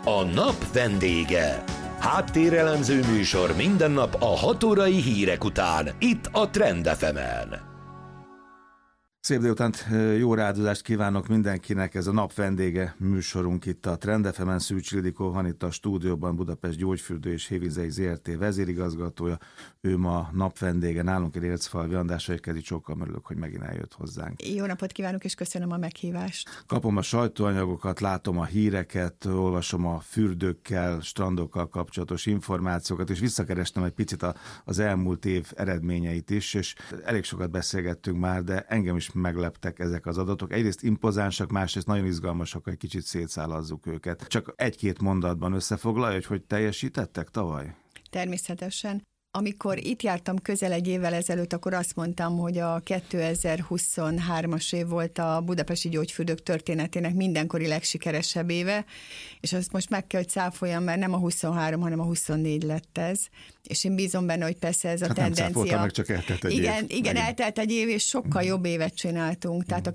A nap vendége. Háttérelemző műsor minden nap a 6 órai hírek után, itt a Trend FM-en. Szép délutánt, jó rádozást kívánok mindenkinek, ez a nap vendége műsorunk itt a Trend FM-en. Szűcs Ildikó van itt a stúdióban, Budapest Gyógyfürdő és Hévizei ZRT vezérigazgatója. Ő ma nap vendége nálunk, egy Ércfalvi András, egy kezi csókkal örülök, hogy megint eljött hozzánk. Jó napot kívánok, és köszönöm a meghívást. Kapom a sajtóanyagokat, látom a híreket, olvasom a fürdőkkel, strandokkal kapcsolatos információkat, és visszakerestem egy picit az elmúlt év eredményeit is, és elég sokat beszélgettünk már, de engem is megleptek ezek az adatok. Egyrészt impozánsak, másrészt nagyon izgalmasak, hogy kicsit szétszállazzuk őket. Csak egy-két mondatban összefoglalja, hogy teljesítettek tavaly? Természetesen. Amikor itt jártam közel egy évvel ezelőtt, akkor azt mondtam, hogy a 2023-as év volt a budapesti gyógyfürdők történetének mindenkori legsikeresebb éve, és azt most meg kell, hogy cáfoljam, mert nem a 23, hanem a 24 lett ez. És én bízom benne, hogy persze ez a tendencia. Nem cáfoltam, meg csak eltelt egy év. Igen, eltelt egy év, és sokkal jobb évet csináltunk. Tehát a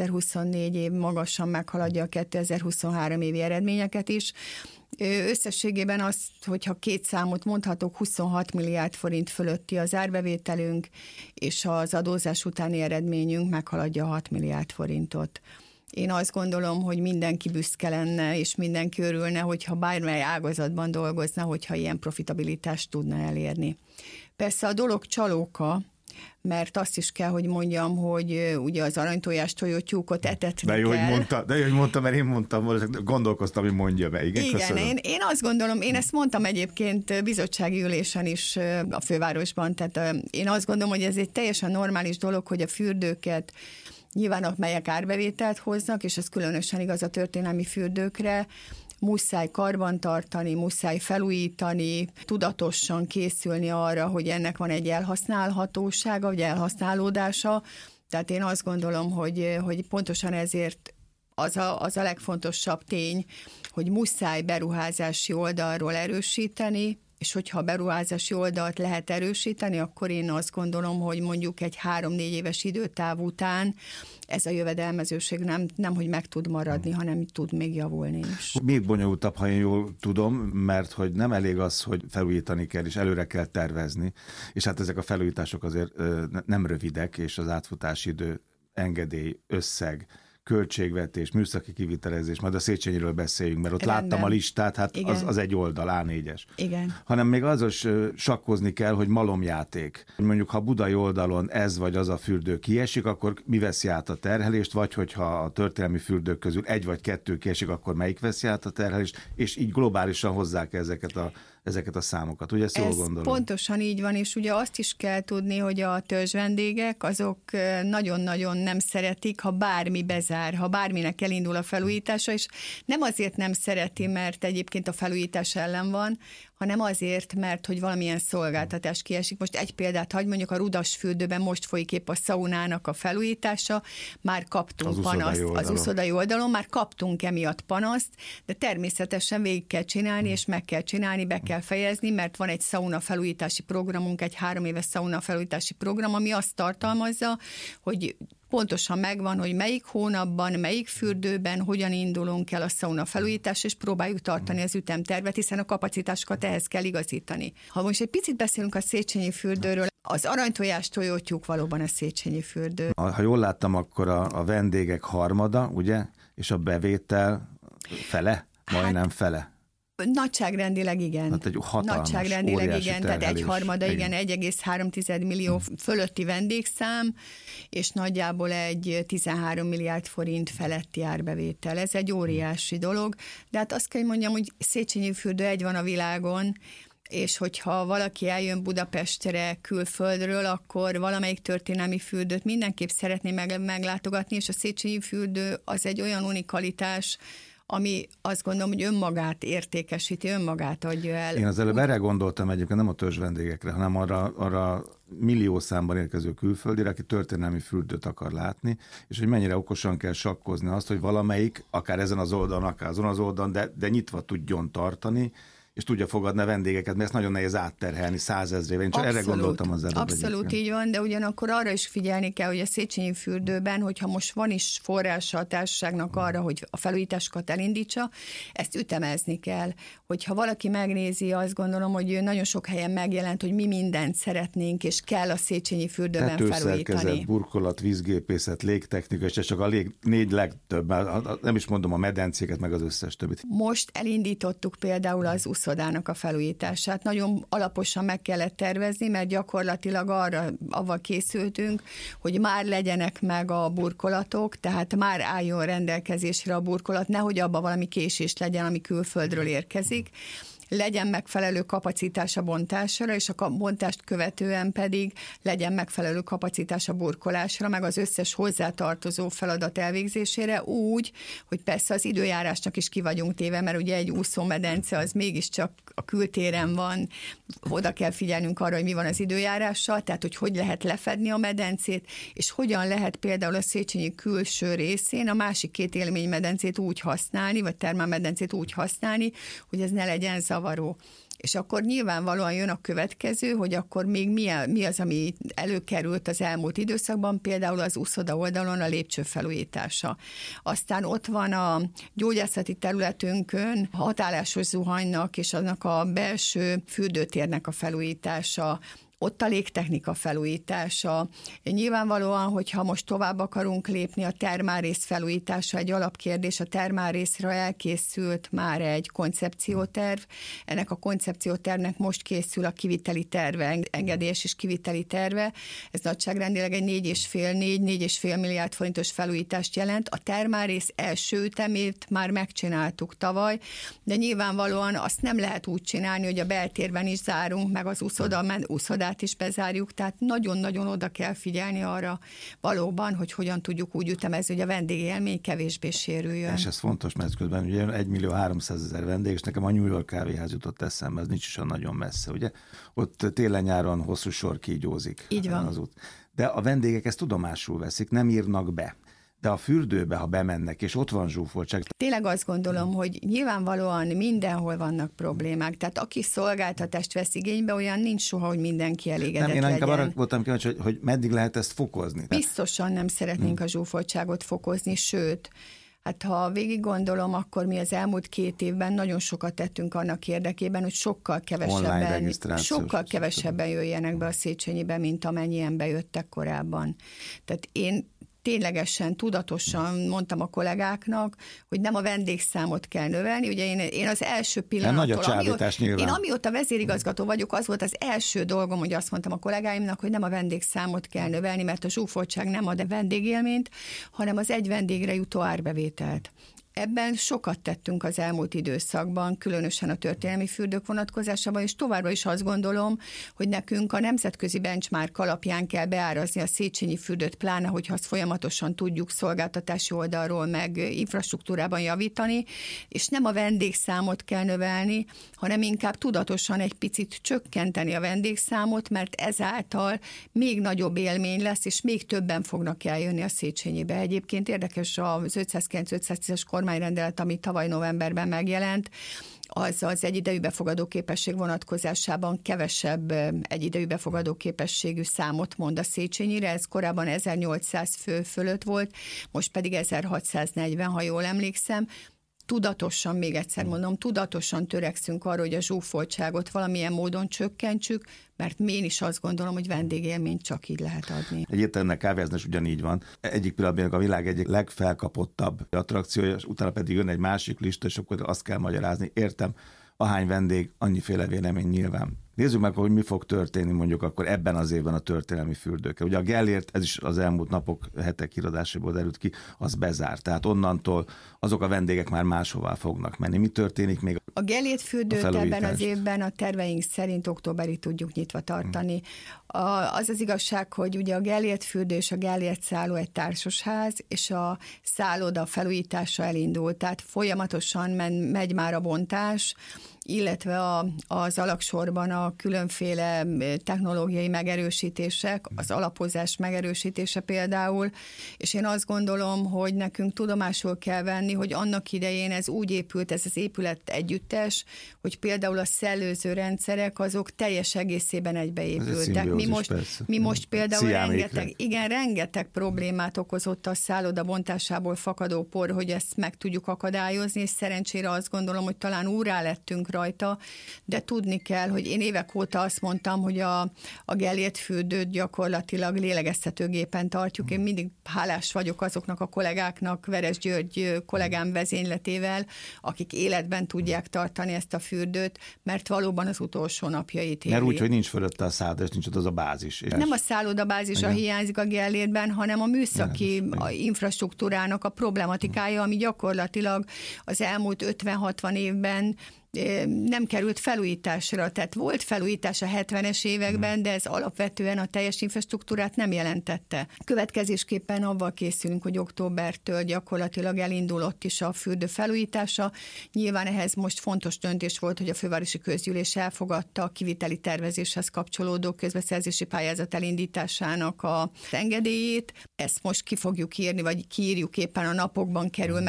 2024 év magasan meghaladja a 2023 évi eredményeket is. Összességében azt, hogyha két számot mondhatok, 26 milliárd forint fölötti az árbevételünk, és az adózás utáni eredményünk meghaladja 6 milliárd forintot. Én azt gondolom, hogy mindenki büszke lenne, és mindenki örülne, hogyha bármely ágazatban dolgozna, hogyha ilyen profitabilitást tudna elérni. Persze a dolog csalóka, mert azt is kell, hogy mondjam, hogy ugye az aranytojás tojótyúkot etetni de jó, kell. De jó, hogy mondta, mert én mondtam, gondolkoztam, hogy mondja be. Igen, én azt gondolom, én ezt mondtam egyébként bizottsági ülésen is a fővárosban, tehát én azt gondolom, hogy ez egy teljesen normális dolog, hogy a fürdőket nyilván melyek árbevételt hoznak, és ez különösen igaz a történelmi fürdőkre, muszáj karbantartani, muszáj felújítani, tudatosan készülni arra, hogy ennek van egy elhasználhatósága, vagy elhasználódása. Tehát én azt gondolom, hogy pontosan ezért az a legfontosabb tény, hogy muszáj beruházási oldalról erősíteni, és hogyha a beruházási oldalt lehet erősíteni, akkor én azt gondolom, hogy mondjuk egy 3-4 éves időtáv után ez a jövedelmezőség nem hogy meg tud maradni, hanem tud még javulni is. Még bonyolultabb, ha én jól tudom, mert hogy nem elég az, hogy felújítani kell, és előre kell tervezni, és hát ezek a felújítások azért nem rövidek, és az átfutási idő, engedély, összeg, költségvetés, műszaki kivitelezés, majd a Széchenyiről beszéljünk, mert ott Rendben. láttam a listát, hát az egy oldal, A4-es. Igen. Hanem még az is sakkozni kell, hogy malomjáték. Mondjuk, ha budai oldalon ez vagy az a fürdő kiesik, akkor mi veszi át a terhelést, vagy hogyha a történelmi fürdők közül egy vagy kettő kiesik, akkor melyik veszi át a terhelést, és így globálisan hozzák ezeket a számokat. Ugye ezt jól gondolom? Pontosan így van, és ugye azt is kell tudni, hogy a törzsvendégek azok nagyon-nagyon nem szeretik, ha bármi bezár, ha bárminek elindul a felújítása, és nem azért nem szereti, mert egyébként a felújítás ellen van, hanem azért, mert hogy valamilyen szolgáltatás kiesik. Most egy példát hagy, mondjuk a Rudas fürdőben most folyik épp a szaunának a felújítása, már kaptunk panaszt az uszodai oldalon, már kaptunk emiatt panaszt, de természetesen végig kell csinálni, és meg kell csinálni, be kell fejezni, mert van egy szauna felújítási programunk, egy 3 éves szauna felújítási program, ami azt tartalmazza, hogy pontosan megvan, hogy melyik hónapban, melyik fürdőben, hogyan indulunk el a szauna felújítás, és próbáljuk tartani az ütemtervet, hiszen a kapacitásokat ehhez kell igazítani. Ha most egy picit beszélünk a Széchenyi fürdőről, az aranytojás tojótyúk valóban a Széchenyi fürdő. Ha jól láttam, akkor a vendégek harmada, ugye, és a bevétel fele, majdnem fele. Nagyságrendileg igen. Hát egy hatalmas, Nagyságrendileg igen, tehát terhelés. 1/3, igen, 1,3 millió fölötti vendégszám, és nagyjából egy 13 milliárd forint feletti árbevétel. Ez egy óriási dolog, de hát azt kell mondjam, hogy Széchenyi fürdő egy van a világon, és hogyha valaki eljön Budapestre külföldről, akkor valamelyik történelmi fürdőt mindenképp szeretné meglátogatni, és a Széchenyi fürdő az egy olyan unikalitás, ami azt gondolom, hogy önmagát értékesíti, önmagát adja el. Én az előbb erre gondoltam egyébként, nem a törzs vendégekre, hanem arra millió számban érkező külföldire, aki történelmi fürdőt akar látni, és hogy mennyire okosan kell sakkozni azt, hogy valamelyik, akár ezen az oldalon, akár azon az oldalon, de nyitva tudjon tartani, és tudja fogadni a vendégeket, mert ezt nagyon nehéz átterhelni 100 000-ével. Én csak erre gondoltam az előbb. Abszolút így van, de ugyanakkor arra is figyelni kell, hogy a Széchenyi fürdőben, hogyha most van is forrása a társaságnak arra, hogy a felújításokat elindítsa, ezt ütemezni kell. Hogyha valaki megnézi, azt gondolom, hogy nagyon sok helyen megjelent, hogy mi mindent szeretnénk, és kell a Széchenyi fürdőben felújítani. Burkolat, vízgépészet, légtechnika, és csak a 4 legtöbb, nem is mondom a medencéket, meg az összes többit. Most elindítottuk például az uszodának a felújítását. Nagyon alaposan meg kellett tervezni, mert gyakorlatilag avval készültünk, hogy már legyenek meg a burkolatok, tehát már álljon rendelkezésre a burkolat, nehogy abban valami késés legyen, ami külföldről érkezik. Legyen megfelelő kapacitás a bontásra, és a bontást követően pedig legyen megfelelő kapacitás a burkolásra, meg az összes hozzátartozó feladat elvégzésére úgy, hogy persze az időjárásnak is ki vagyunk téve, mert ugye egy úszómedence az mégiscsak a kültéren van, oda kell figyelnünk arra, hogy mi van az időjárással, tehát hogy lehet lefedni a medencét, és hogyan lehet például a Széchenyi külső részén a másik 2 élménymedencét úgy használni, vagy termálmedencét úgy használni, hogy ez ne legyen zavaró. És akkor nyilvánvalóan jön a következő, hogy akkor még mi az, ami előkerült az elmúlt időszakban, például az uszoda oldalon a lépcső felújítása. Aztán ott van a gyógyászati területünkön a hatállásos zuhanynak és annak a belső fürdőtérnek a felújítása, ott a légtechnika felújítása. Nyilvánvalóan, hogyha most tovább akarunk lépni, a termálrész felújítása egy alapkérdés. A termálrészre elkészült már egy koncepcióterv. Ennek a koncepciótervnek most készül a kiviteli terve, engedélyes és kiviteli terve. Ez nagyságrendileg egy 4,5 milliárd forintos felújítást jelent. A termálrész első ütemét már megcsináltuk tavaly, de nyilvánvalóan azt nem lehet úgy csinálni, hogy a beltérben is zárunk, meg az uszodát is bezárjuk, tehát nagyon-nagyon oda kell figyelni arra valóban, hogy hogyan tudjuk úgy ütemezni, hogy a vendégélmény kevésbé sérüljön. És ez fontos, mert közben ugye 1.300.000 vendég, és nekem a New York kávéház jutott eszembe, ez nincs is olyan nagyon messze, ugye? Ott télen-nyáron hosszú sor kígyózik. Így van. Az út. De a vendégek ezt tudomásul veszik, nem írnak be. De a fürdőbe, ha bemennek, és ott van zsúfoltság. Tényleg azt gondolom, hogy nyilvánvalóan mindenhol vannak problémák. Tehát aki szolgáltatást vesz igénybe, olyan nincs soha, hogy mindenki elégedett legyen. Nem, én inkább arra voltam kíváncsi, hogy meddig lehet ezt fokozni. Biztosan nem szeretnénk a zsúfoltságot fokozni, sőt, hát ha végig gondolom, akkor mi az elmúlt 2 évben nagyon sokat tettünk annak érdekében, hogy sokkal kevesebben jöjjenek be a Széchenyibe, mint amennyien bejöttek korábban. Tehát én ténylegesen, tudatosan mondtam a kollégáknak, hogy nem a vendégszámot kell növelni. Ugye én az első pillanattól, amióta vezérigazgató vagyok, az volt az első dolgom, hogy azt mondtam a kollégáimnak, hogy nem a vendégszámot kell növelni, mert a zsúfoltság nem ad vendégélményt, hanem az egy vendégre jutó árbevételt. Ebben sokat tettünk az elmúlt időszakban, különösen a történelmi fürdők vonatkozásában, és továbbra is azt gondolom, hogy nekünk a nemzetközi benchmark alapján kell beárazni a Széchenyi fürdőt, pláne, hogyha azt folyamatosan tudjuk szolgáltatási oldalról meg infrastruktúrában javítani, és nem a vendégszámot kell növelni, hanem inkább tudatosan egy picit csökkenteni a vendégszámot, mert ezáltal még nagyobb élmény lesz, és még többen fognak eljönni a Széchenyibe. Egyébként érdekes az 509-510-es kormányrendelet, ami tavaly novemberben megjelent, az egyidejű befogadó képesség vonatkozásában kevesebb egyidejű befogadó képességű számot mond a Széchenyire, ez korábban 1800 fő fölött volt, most pedig 1640, ha jól emlékszem. Tudatosan, még egyszer mondom, tudatosan törekszünk arra, hogy a zsúfoltságot valamilyen módon csökkentsük, mert én is azt gondolom, hogy vendégélményt csak így lehet adni. Egyébként kávéháznál is ugyanígy van. Egyik pillanatban a világ egyik legfelkapottabb attrakciója, és utána pedig jön egy másik lista, és akkor azt kell magyarázni. Értem, ahány vendég, annyiféle vélemény nyilván. Nézzük meg, hogy mi fog történni mondjuk akkor ebben az évben a történelmi fürdőkkel. Ugye a Gellért, ez is az elmúlt napok, hetek híradásából derült ki, az bezár. Tehát onnantól azok a vendégek már máshová fognak menni. Mi történik még? A Gellért fürdőt ebben az évben a terveink szerint októberig tudjuk nyitva tartani. Az az igazság, hogy ugye a Gellért fürdő és a Gellért szálló egy társasház, és a szálloda felújítása elindult. Tehát folyamatosan megy már a bontás, illetve az alagsorban a különféle technológiai megerősítések, az alapozás megerősítése például, és én azt gondolom, hogy nekünk tudomásul kell venni, hogy annak idején ez úgy épült, ez az épület együttes, hogy például a szellőző rendszerek azok teljes egészében egybeépültek. Mi most például rengeteg problémát okozott a szálloda bontásából fakadó por, hogy ezt meg tudjuk akadályozni, és szerencsére azt gondolom, hogy talán úrrá lettünk rajta, de tudni kell, hogy én évek óta azt mondtam, hogy a Gellért fürdőt gyakorlatilag lélegeztetőgépen tartjuk. Én mindig hálás vagyok azoknak a kollégáknak, Veres György kollégám vezényletével, akik életben tudják tartani ezt a fürdőt, mert valóban az utolsó napjait éli. Mert úgy, hogy nincs fölötte a szálloda, és nincs ott az a bázis. Nem a szállodabázisa hiányzik a Gellértben, hanem a műszaki infrastruktúrának a problematikája, ami gyakorlatilag az elmúlt 50-60 évben nem került felújításra. Tehát volt felújítás a 70-es években, de ez alapvetően a teljes infrastruktúrát nem jelentette. Következésképpen avval készülünk, hogy októbertől gyakorlatilag elindulott is a fürdő felújítása. Nyilván ehhez most fontos döntés volt, hogy a fővárosi közgyűlés elfogadta a kiviteli tervezéshez kapcsolódó közbeszerzési pályázat elindításának a engedélyét. Ezt most ki fogjuk írni, vagy kiírjuk, éppen a napokban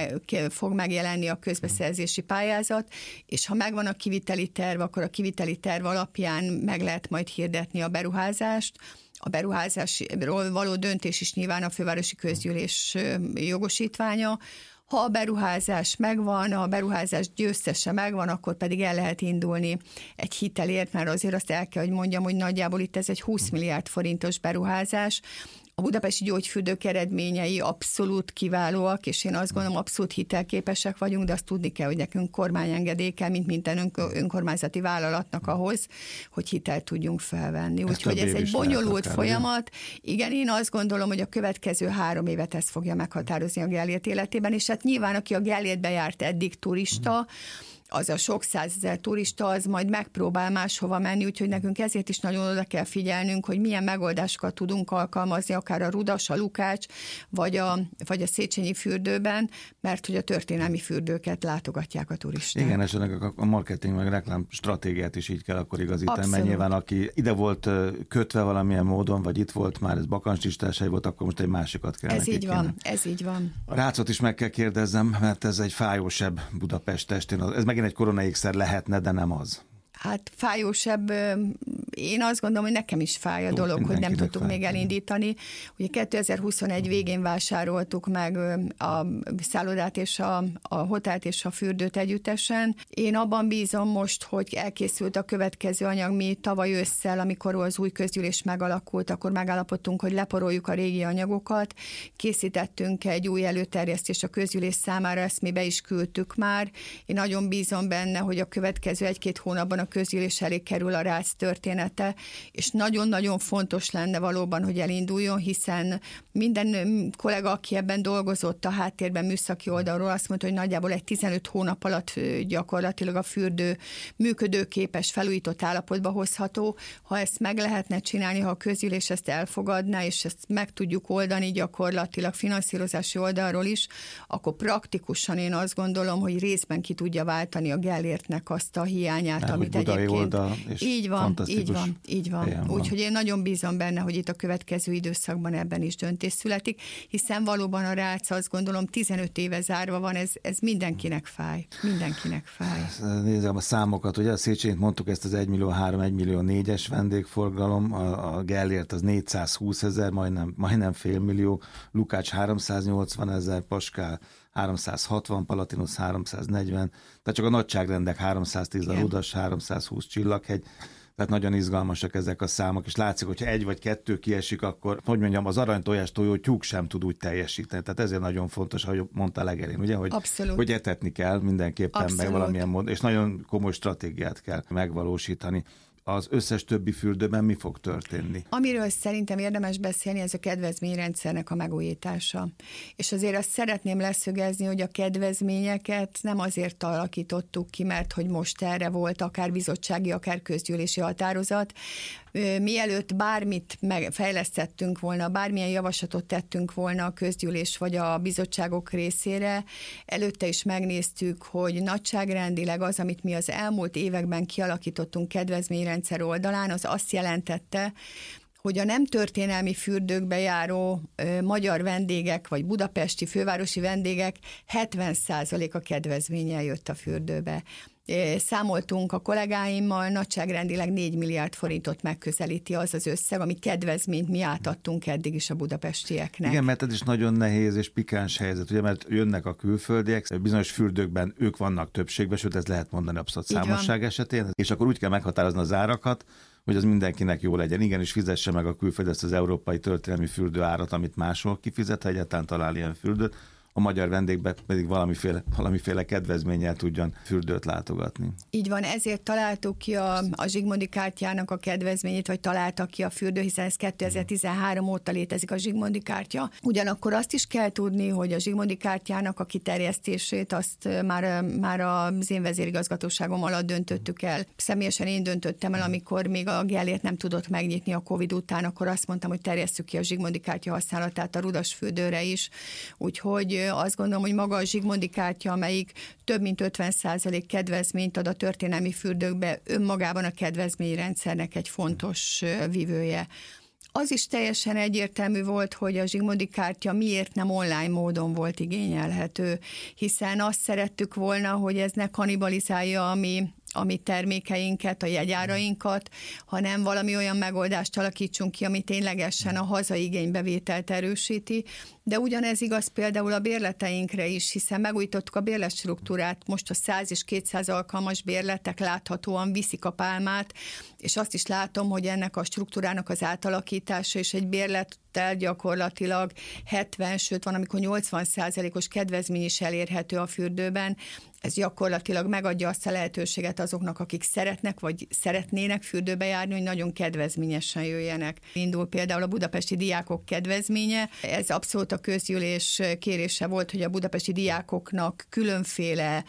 fog megjelenni a közbeszerzési pályázat, és ha megvan a kiviteli terv, akkor a kiviteli terv alapján meg lehet majd hirdetni a beruházást. A beruházásról való döntés is nyilván a fővárosi közgyűlés jogosítványa. Ha a beruházás megvan, a beruházás győztese megvan, akkor pedig el lehet indulni egy hitelért, mert azért azt el kell, hogy mondjam, hogy nagyjából itt ez egy 20 milliárd forintos beruházás. A budapesti gyógyfürdők eredményei abszolút kiválóak, és én azt gondolom, abszolút hitelképesek vagyunk, de azt tudni kell, hogy nekünk kormányengedély kell, mint minden önkormányzati vállalatnak ahhoz, hogy hitelt tudjunk felvenni. Úgyhogy ez egy bonyolult folyamat. Igen, én azt gondolom, hogy a következő 3 évet ez fogja meghatározni a Gellért életében, és hát nyilván, aki a Gellértbe járt eddig turista, az a sok százezer turista, az majd megpróbál máshova menni, úgyhogy nekünk ezért is nagyon oda kell figyelnünk, hogy milyen megoldásokat tudunk alkalmazni, akár a Rudas, a Lukács, vagy a Széchenyi fürdőben, mert hogy a történelmi fürdőket látogatják a turisták. Igen, és a marketing meg reklám stratégiát is így kell akkor igazítani, mert nyilván aki ide volt kötve valamilyen módon, vagy itt volt már, ez bakancslistásai volt, akkor most egy másikat kell ez így van, ez így van. A Rácot is meg kell kérdezzem, mert ez egy fájósebb Budapest testén. Ez megint egy koronaékszer lehetne, de nem az. Hát fájósebb, én azt gondolom, hogy nekem is fáj a dolog, hogy nem tudtuk még elindítani. Ugye 2021 végén vásároltuk meg a szállodát és a hotelt és a fürdőt együttesen. Én abban bízom most, hogy elkészült a következő anyag. Mi tavaly ősszel, amikor az új közgyűlés megalakult, akkor megállapodtunk, hogy leporoljuk a régi anyagokat. Készítettünk egy új előterjesztést a közgyűlés számára, ezt mi be is küldtük már. Én nagyon bízom benne, hogy a következő 1-2 hónapban a közgyűlés elé kerül a Rác története, és nagyon-nagyon fontos lenne valóban, hogy elinduljon, hiszen minden kollega, aki ebben dolgozott a háttérben műszaki oldalról, azt mondta, hogy nagyjából egy 15 hónap alatt gyakorlatilag a fürdő működőképes, felújított állapotba hozható. Ha ezt meg lehetne csinálni, ha a közgyűlés ezt elfogadná, és ezt meg tudjuk oldani gyakorlatilag finanszírozási oldalról is, akkor praktikusan én azt gondolom, hogy részben ki tudja váltani a Gellértnek azt a hiányát, amit egyébként. Így van. Úgyhogy én nagyon bízom benne, hogy itt a következő időszakban ebben is döntés születik, hiszen valóban a Rác, azt gondolom, 15 éve zárva van, ez mindenkinek fáj. Mindenkinek fáj. Nézem a számokat, ugye a Széchenyit mondtuk, ezt az 1,3 millió, 1,4 millió vendégforgalom, a Gellért az 420 000, majdnem fél millió, Lukács 380 000, Paskál 360, Palatinus 340, tehát csak a nagyságrendek 310, a Rudas 320, Csillaghegy, tehát nagyon izgalmasak ezek a számok, és látszik, hogyha 1 vagy 2 kiesik, akkor, hogy mondjam, az aranytojás tojó tyúk sem tud úgy teljesíteni. Tehát ezért nagyon fontos, ahogy mondta legelén, ugye, hogy etetni kell mindenképpen, meg valamilyen módon, és nagyon komoly stratégiát kell megvalósítani. Az összes többi fürdőben mi fog történni? Amiről szerintem érdemes beszélni, ez a kedvezményrendszernek a megújítása. És azért azt szeretném leszögezni, hogy a kedvezményeket nem azért alakítottuk ki, mert hogy most erre volt akár bizottsági, akár közgyűlési határozat. Mielőtt bármit fejlesztettünk volna, bármilyen javaslatot tettünk volna a közgyűlés vagy a bizottságok részére, előtte is megnéztük, hogy nagyságrendileg az, amit mi az elmúlt években kialakítottunk kedvezményrendszer oldalán, az azt jelentette, hogy a nem történelmi fürdőkbe járó magyar vendégek, vagy budapesti fővárosi vendégek 70% a kedvezménnyel jött a fürdőbe. számoltunk a kollégáimmal, nagyságrendileg 4 milliárd forintot megközelíti az az összeg, ami kedvezményt mi átadtunk eddig is a budapestieknek. Igen, mert ez is nagyon nehéz és pikáns helyzet, ugye, mert jönnek a külföldiek, bizonyos fürdőkben ők vannak többségben, sőt, ez lehet mondani abszolút számosság esetén, és akkor úgy kell meghatározni az árakat, hogy az mindenkinek jó legyen. Igenis fizesse meg a külföld ezt az európai történelmi fürdő árat, amit máshol kifizet, ha egyáltalán talál ilyen fürdőt, a magyar vendégbe pedig valamiféle kedvezménnyel tudjon fürdőt látogatni. Így van, ezért találtuk ki a Zsigmondy kártyának a kedvezményét, vagy találtak ki a fürdő, hiszen ez 2013 óta létezik a Zsigmondy kártya. Ugyanakkor azt is kell tudni, hogy a Zsigmondy kártyának a kiterjesztését azt már az én vezérigazgatóságom alatt döntöttük el. Személyesen én döntöttem el, amikor még a Gellért nem tudott megnyitni a Covid után, akkor azt mondtam, hogy terjesszük ki a Zsigmondy kártya használatát a Rudas fürdőre is. Úgyhogy azt gondolom, hogy maga a Zsigmondy kártya, amelyik több mint 50% kedvezményt ad a történelmi fürdőkbe, önmagában a kedvezményrendszernek egy fontos vívője. Az is teljesen egyértelmű volt, hogy a Zsigmondy kártya miért nem online módon volt igényelhető, hiszen azt szerettük volna, hogy ez ne kannibalizálja a mi termékeinket, a jegyárainkat, hanem valami olyan megoldást alakítsunk ki, ami ténylegesen a hazai igénybevételt erősíti, de ugyanez igaz például a bérleteinkre is, hiszen megújítottuk a bérletstruktúrát, most a 100 és 200 alkalmas bérletek láthatóan viszik a pálmát, és azt is látom, hogy ennek a struktúrának az átalakítása és egy bérlettel gyakorlatilag 70, sőt van, amikor 80%-os kedvezmény is elérhető a fürdőben. Ez gyakorlatilag megadja azt a lehetőséget azoknak, akik szeretnek, vagy szeretnének fürdőbe járni, hogy nagyon kedvezményesen jöjjenek. Indul például a budapesti diákok kedvezménye. Ez abszolút a közgyűlés kérése volt, hogy a budapesti diákoknak különféle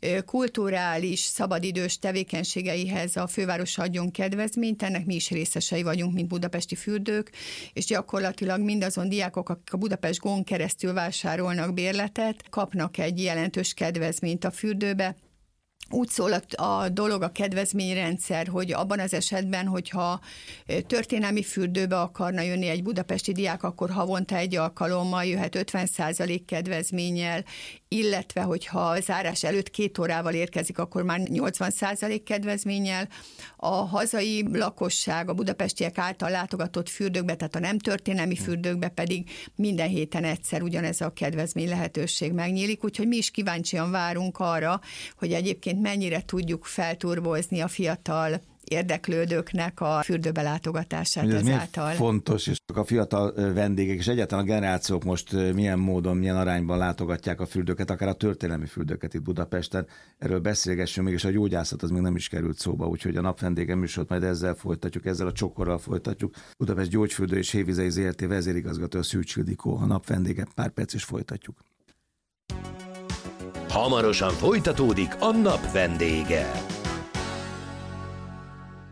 kulturális, szabadidős tevékenységeihez a főváros adjon kedvezményt, ennek mi is részesei vagyunk, mint budapesti fürdők, és gyakorlatilag mindazon diákok, akik a Budapest Go-n keresztül vásárolnak bérletet, kapnak egy jelentős kedvezményt a fürdőbe. Úgy szól a dolog, a kedvezményrendszer, hogy abban az esetben, hogyha történelmi fürdőbe akarna jönni egy budapesti diák, akkor havonta egy alkalommal jöhet 50% kedvezménnyel, illetve hogyha zárás előtt 2 órával érkezik, akkor már 80% kedvezménnyel. A hazai lakosság, a budapestiek által látogatott fürdőkbe, tehát a nem történelmi fürdőkbe pedig minden héten egyszer ugyanez a kedvezmény lehetőség megnyílik, úgyhogy mi is kíváncsian várunk arra, hogy egyébként mennyire tudjuk felturbozni a fiatal érdeklődőknek a fürdőbe látogatását ezáltal. Fontos, és a fiatal vendégek és egyáltalán a generációk most milyen módon, milyen arányban látogatják a fürdőket, akár a történelmi fürdőket itt Budapesten. Erről beszélgessünk még, és a gyógyászat az még nem is került szóba, úgyhogy a napvendége műsort majd ezzel folytatjuk, ezzel a csokorral folytatjuk. Budapest Gyógyfürdő és Hévizei Zrt. Vezérigazgató Szűcs Ildikó, a napvendége, pár perc is folytatjuk. Hamarosan folytatódik a nap vendége.